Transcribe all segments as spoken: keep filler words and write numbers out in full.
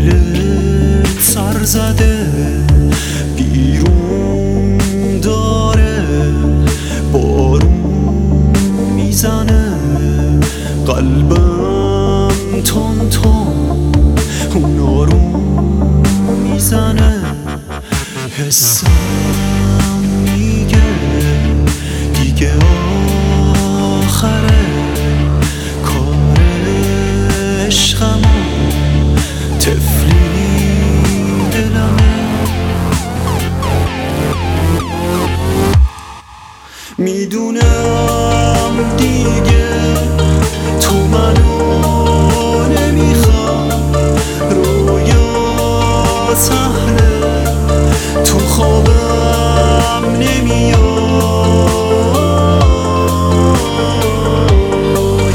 دلت سر زده بیرون داره بارون میزنه قلبم تون تون اون آروم میزنه حسم میگه دیگه آخره کار عشقم تفلی دلمه میدونم دیگه تو منو نمیخوای رویا سهله تو خوابم نمیای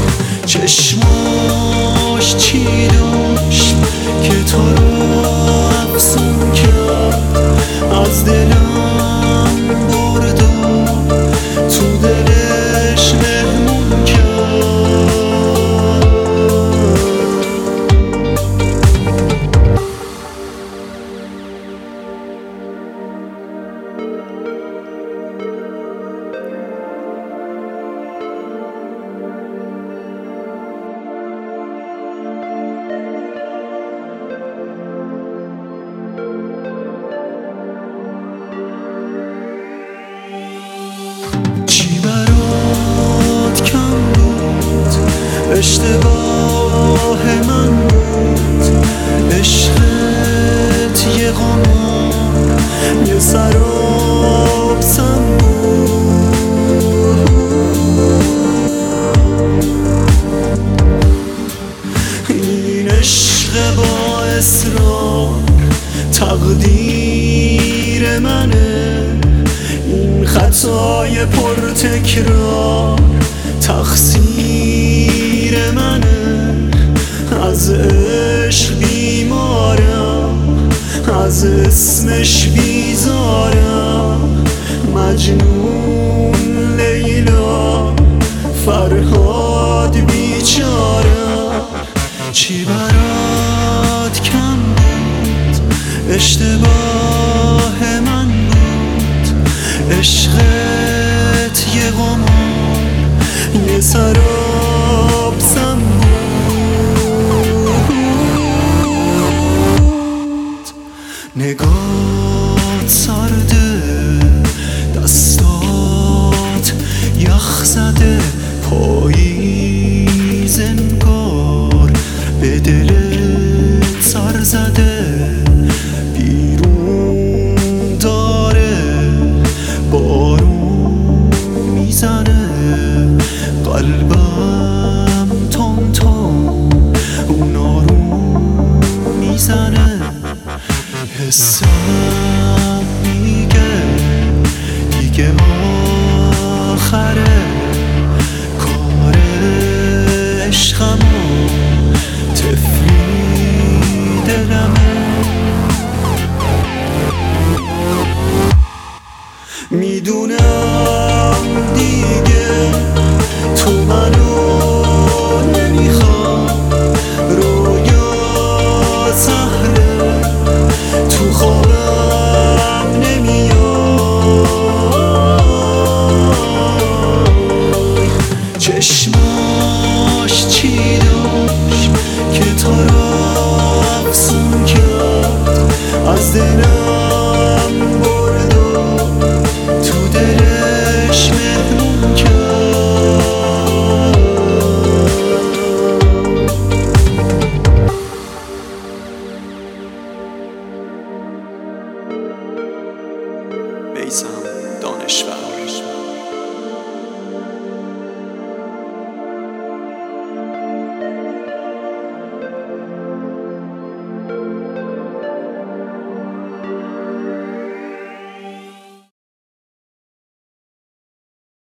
چشماش چی داشت که تو رو افسون کرد از دلم برد و تو دلش مهمون کرد اشتباه من بود عشقت یه قمار یه سراب سم بود این عشق با اصرار تقدیر منه این خطای پر تکرار تقصیر منه از عشق بیمارم از اسمش بیزارم مجنون لیلا فرهاد بیچارم چی برات کم بود اشتباه من بود عشقت یه قمار یه سراب سم بود نگات سرده دستات یخ زده پاییز انگار به دلت سر زده بیرون داره بارون میزنه قلبم تون تون اون آروم میزنه حسم میگه دیگه آخره کار عشقم تفلی دلمه میدونم دیگه تو منو نمیخوای رویا سهله تو خوابم نمیای چشماش چی داشت که تو رو افسون کرد از دلم برد و تو دلش مهمون کرد میثم دانشور.